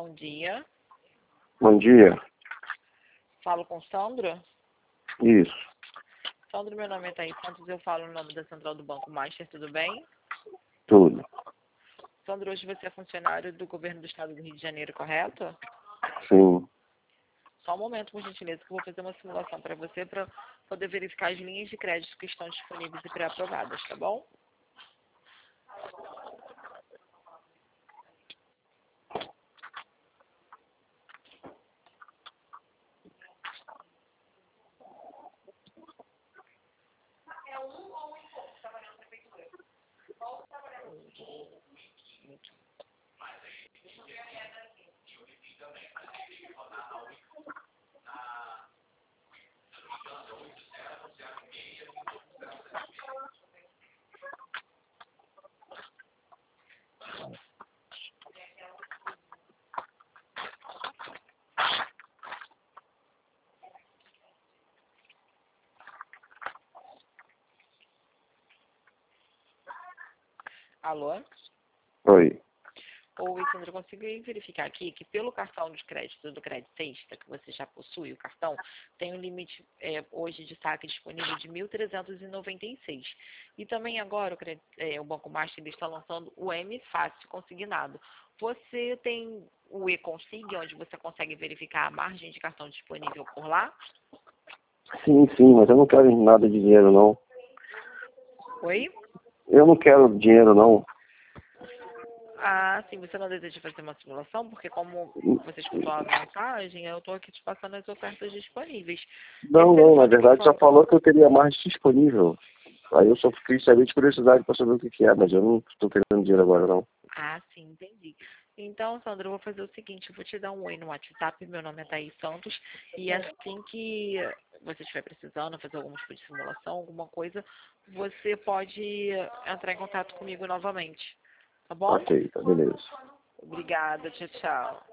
Bom dia. Bom dia. Falo com Sandro? Isso. Sandro, meu nome é Thaís Santos, eu falo no nome da Central do Banco Master, tudo bem? Tudo. Sandro, hoje você é funcionário do governo do estado do Rio de Janeiro, correto? Sim. Só um momento, por gentileza, que eu vou fazer uma simulação para você para poder verificar as linhas de crédito que estão disponíveis e pré-aprovadas, tá bom? Alô? Oi. Oi, Sandra, eu consegui verificar aqui que pelo cartão de crédito do Crédito Sexta, que você já possui o cartão, tem um limite hoje de saque disponível de 1.396. E também agora o Banco Master ele está lançando o M Fácil consignado. Você tem o e-consig, onde você consegue verificar a margem de cartão disponível por lá? Sim, mas eu não quero nada de dinheiro, não. Oi? Eu não quero dinheiro, não. Ah, sim, você não deseja fazer uma simulação? Porque como você escutou a mensagem, eu estou aqui te passando as ofertas disponíveis. Não, Esse não, na telefone, por verdade já favor. falou que eu teria mais disponível. Aí eu só fiquei sabendo de curiosidade para saber o que é, mas eu não estou querendo dinheiro agora, não. Ah, sim, entendi. Então, Sandra, eu vou fazer o seguinte, eu vou te dar um oi no WhatsApp, meu nome é Thaís Santos, e assim que você estiver precisando fazer algum tipo de simulação, alguma coisa, você pode entrar em contato comigo novamente, tá bom? Ok, tá beleza. Obrigada, tchau, tchau.